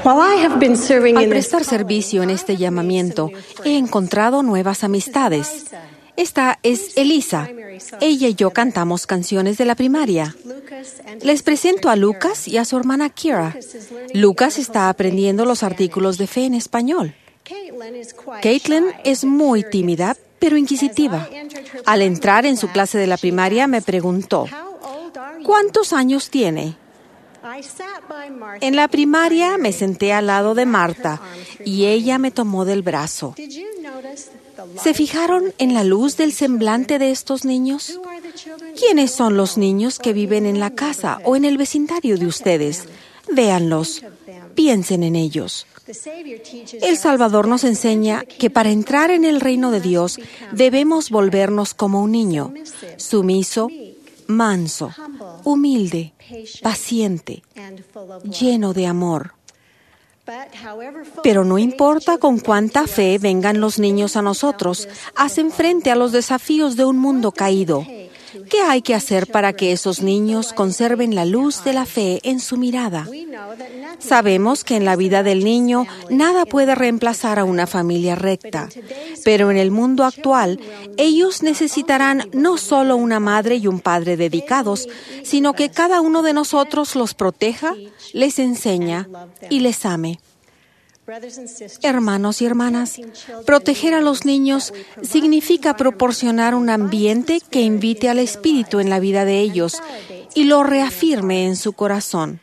Al prestar servicio en este llamamiento, he encontrado nuevas amistades. Esta es Elisa. Ella y yo cantamos canciones de la primaria. Les presento a Lucas y a su hermana Kira. Lucas está aprendiendo los artículos de fe en español. Caitlin es muy tímida, pero inquisitiva. Al entrar en su clase de la primaria, me preguntó, ¿cuántos años tiene? En la primaria me senté al lado de Marta y ella me tomó del brazo. ¿Se fijaron en la luz del semblante de estos niños? ¿Quiénes son los niños que viven en la casa o en el vecindario de ustedes? Véanlos, piensen en ellos. El Salvador nos enseña que para entrar en el reino de Dios debemos volvernos como un niño, sumiso, manso, humilde, paciente, lleno de amor. Pero no importa con cuánta fe vengan los niños a nosotros, hacen frente a los desafíos de un mundo caído. ¿Qué hay que hacer para que esos niños conserven la luz de la fe en su mirada? Sabemos que en la vida del niño nada puede reemplazar a una familia recta, pero en el mundo actual ellos necesitarán no solo una madre y un padre dedicados, sino que cada uno de nosotros los proteja, les enseña y les ame. Hermanos y hermanas, proteger a los niños significa proporcionar un ambiente que invite al Espíritu en la vida de ellos y lo reafirme en su corazón.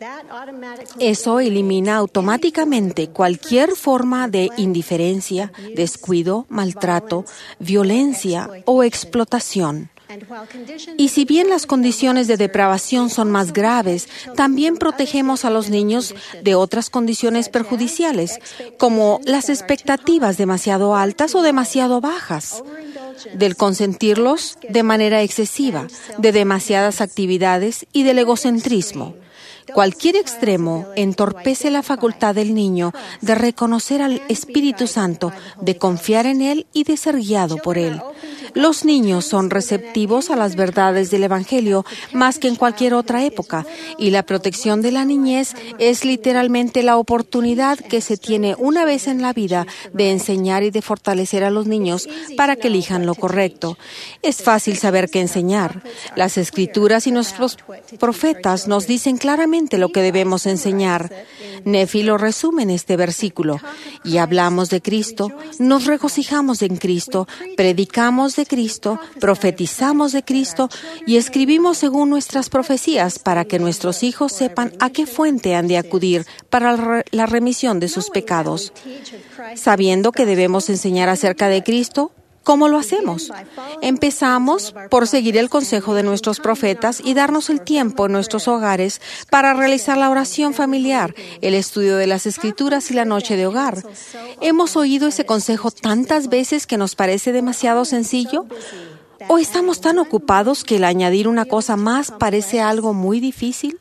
Eso elimina automáticamente cualquier forma de indiferencia, descuido, maltrato, violencia o explotación. Y si bien las condiciones de depravación son más graves, también protegemos a los niños de otras condiciones perjudiciales, como las expectativas demasiado altas o demasiado bajas, del consentirlos de manera excesiva, de demasiadas actividades y del egocentrismo. Cualquier extremo entorpece la facultad del niño de reconocer al Espíritu Santo, de confiar en Él y de ser guiado por Él. Los niños son receptivos a las verdades del Evangelio más que en cualquier otra época, y la protección de la niñez es literalmente la oportunidad que se tiene una vez en la vida de enseñar y de fortalecer a los niños para que elijan lo correcto. Es fácil saber qué enseñar. Las Escrituras y nuestros profetas nos dicen claramente lo que debemos enseñar. Nefi lo resume en este versículo. Y hablamos de Cristo, nos regocijamos en Cristo, predicamos de Cristo, profetizamos de Cristo y escribimos según nuestras profecías para que nuestros hijos sepan a qué fuente han de acudir para la remisión de sus pecados. Sabiendo que debemos enseñar acerca de Cristo, ¿cómo lo hacemos? Empezamos por seguir el consejo de nuestros profetas y darnos el tiempo en nuestros hogares para realizar la oración familiar, el estudio de las Escrituras y la noche de hogar. ¿Hemos oído ese consejo tantas veces que nos parece demasiado sencillo? ¿O estamos tan ocupados que el añadir una cosa más parece algo muy difícil?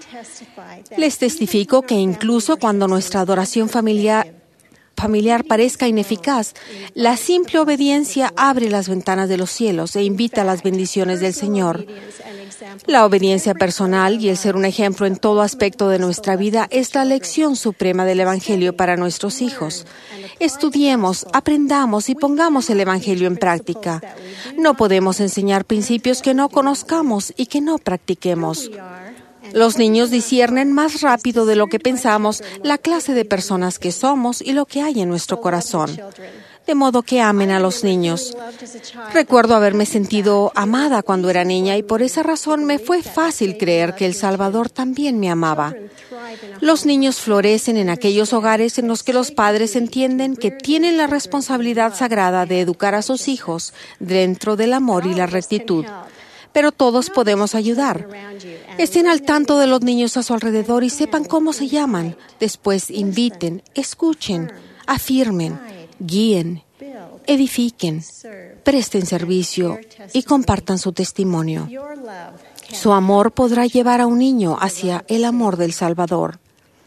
Les testifico que incluso cuando nuestra adoración familiar parezca ineficaz, la simple obediencia abre las ventanas de los cielos e invita a las bendiciones del Señor. La obediencia personal y el ser un ejemplo en todo aspecto de nuestra vida es la lección suprema del Evangelio para nuestros hijos. Estudiemos, aprendamos y pongamos el Evangelio en práctica. No podemos enseñar principios que no conozcamos y que no practiquemos. Los niños disciernen más rápido de lo que pensamos la clase de personas que somos y lo que hay en nuestro corazón. De modo que amen a los niños. Recuerdo haberme sentido amada cuando era niña y por esa razón me fue fácil creer que el Salvador también me amaba. Los niños florecen en aquellos hogares en los que los padres entienden que tienen la responsabilidad sagrada de educar a sus hijos dentro del amor y la rectitud. Pero todos podemos ayudar. Estén al tanto de los niños a su alrededor y sepan cómo se llaman. Después inviten, escuchen, afirmen, guíen, edifiquen, presten servicio y compartan su testimonio. Su amor podrá llevar a un niño hacia el amor del Salvador.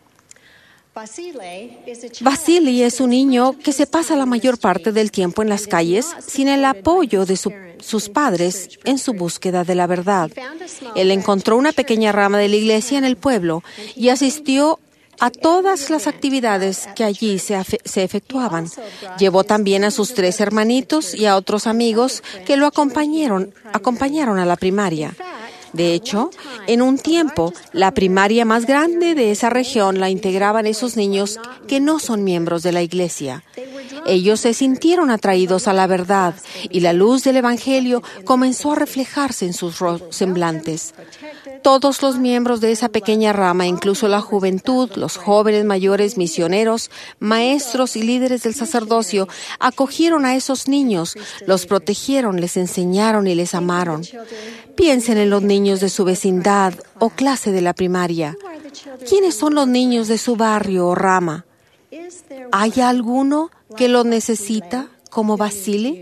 Vasily es un niño que se pasa la mayor parte del tiempo en las calles sin el apoyo de sus padres en su búsqueda de la verdad. Él encontró una pequeña rama de la iglesia en el pueblo y asistió a todas las actividades que allí se efectuaban. Llevó también a sus 3 hermanitos y a otros amigos que lo acompañaron a la primaria. De hecho, en un tiempo, la primaria más grande de esa región la integraban esos niños que no son miembros de la iglesia. Ellos se sintieron atraídos a la verdad y la luz del Evangelio comenzó a reflejarse en sus semblantes. Todos los miembros de esa pequeña rama, incluso la juventud, los jóvenes mayores, misioneros, maestros y líderes del sacerdocio, acogieron a esos niños, los protegieron, les enseñaron y les amaron. Piensen en los niños de su vecindad o clase de la primaria. ¿Quiénes son los niños de su barrio o rama? ¿Hay alguno que los necesita como Basile?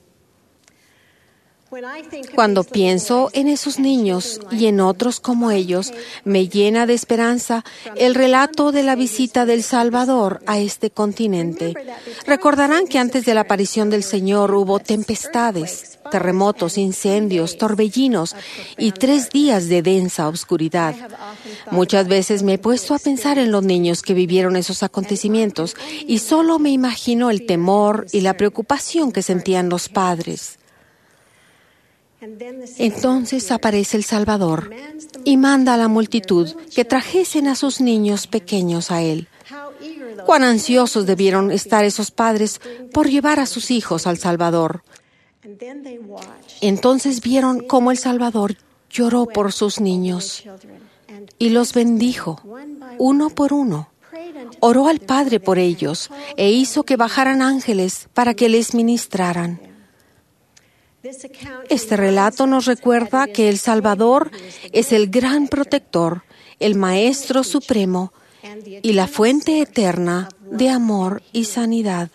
Cuando pienso en esos niños y en otros como ellos, me llena de esperanza el relato de la visita del Salvador a este continente. Recordarán que antes de la aparición del Señor hubo tempestades, terremotos, incendios, torbellinos y 3 días de densa oscuridad. Muchas veces me he puesto a pensar en los niños que vivieron esos acontecimientos y solo me imagino el temor y la preocupación que sentían los padres. Entonces aparece el Salvador y manda a la multitud que trajesen a sus niños pequeños a Él. Cuán ansiosos debieron estar esos padres por llevar a sus hijos al Salvador. Entonces vieron cómo el Salvador lloró por sus niños y los bendijo, uno por uno. Oró al Padre por ellos e hizo que bajaran ángeles para que les ministraran. Este relato nos recuerda que el Salvador es el gran protector, el Maestro Supremo y la fuente eterna de amor y sanidad.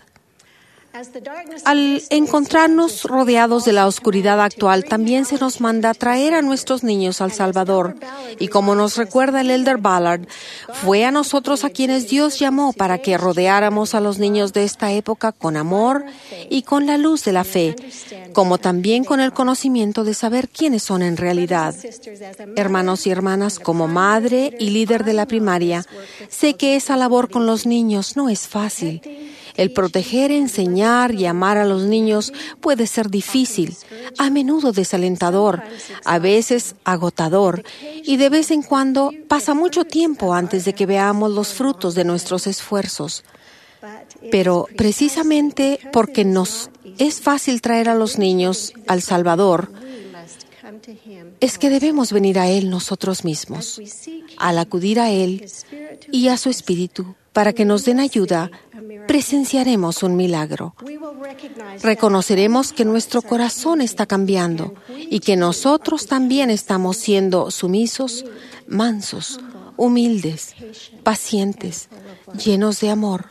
Al encontrarnos rodeados de la oscuridad actual, también se nos manda traer a nuestros niños al Salvador. Y como nos recuerda el Elder Ballard, fue a nosotros a quienes Dios llamó para que rodeáramos a los niños de esta época con amor y con la luz de la fe, como también con el conocimiento de saber quiénes son en realidad. Hermanos y hermanas, como madre y líder de la primaria, sé que esa labor con los niños no es fácil. El proteger, enseñar y amar a los niños puede ser difícil, a menudo desalentador, a veces agotador, y de vez en cuando pasa mucho tiempo antes de que veamos los frutos de nuestros esfuerzos. Pero precisamente porque nos es fácil traer a los niños al Salvador, es que debemos venir a Él nosotros mismos. Al acudir a Él y a su Espíritu para que nos den ayuda, presenciaremos un milagro. Reconoceremos que nuestro corazón está cambiando y que nosotros también estamos siendo sumisos, mansos, humildes, pacientes, llenos de amor.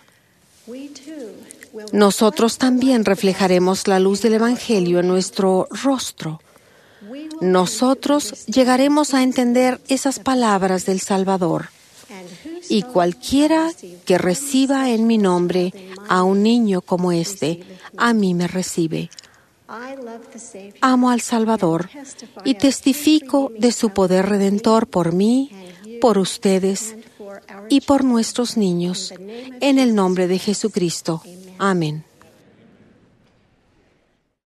Nosotros también reflejaremos la luz del Evangelio en nuestro rostro. Nosotros llegaremos a entender esas palabras del Salvador. Y cualquiera que reciba en mi nombre a un niño como este, a mí me recibe. Amo al Salvador y testifico de su poder redentor por mí, por ustedes y por nuestros niños, en el nombre de Jesucristo. Amén.